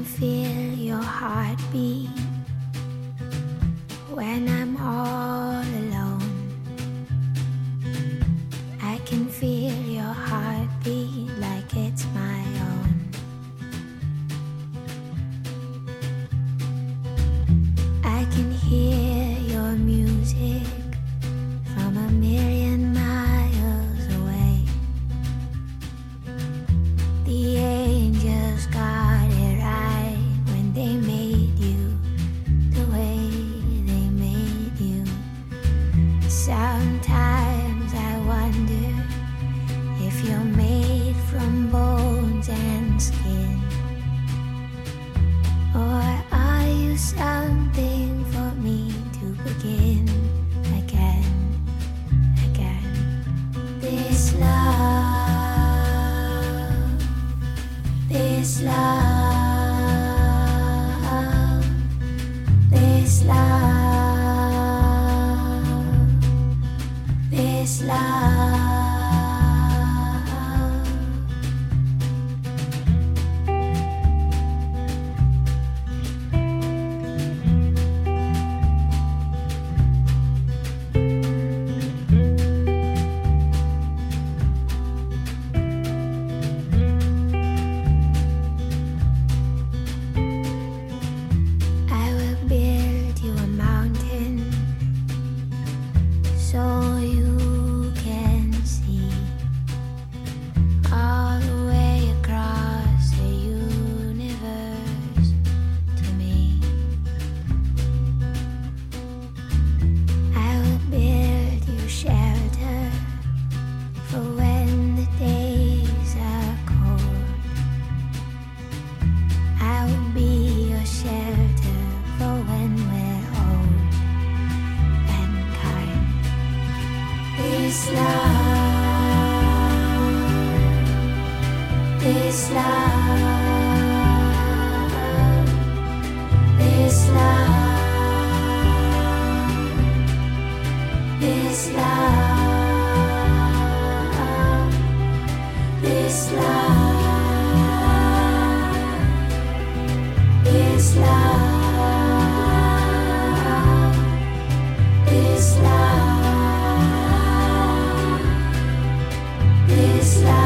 feel your heartbeat when I'm all alone. I can feel your heartbeat like it's my own. I can hear your music from a million miles away. The angels got it right when they made you the way they made you. Sometimes I wonder if you're made from bones and skin, or are you something for me to begin again, again? This love, this love, this love, this love. I will build you a mountain so you can see all the way across the universe to me. I will build you shelter for when the days are cold. I will be your shelter for when we're old and kind. This love, this love, this love, this love, this love, this love, this love, this love.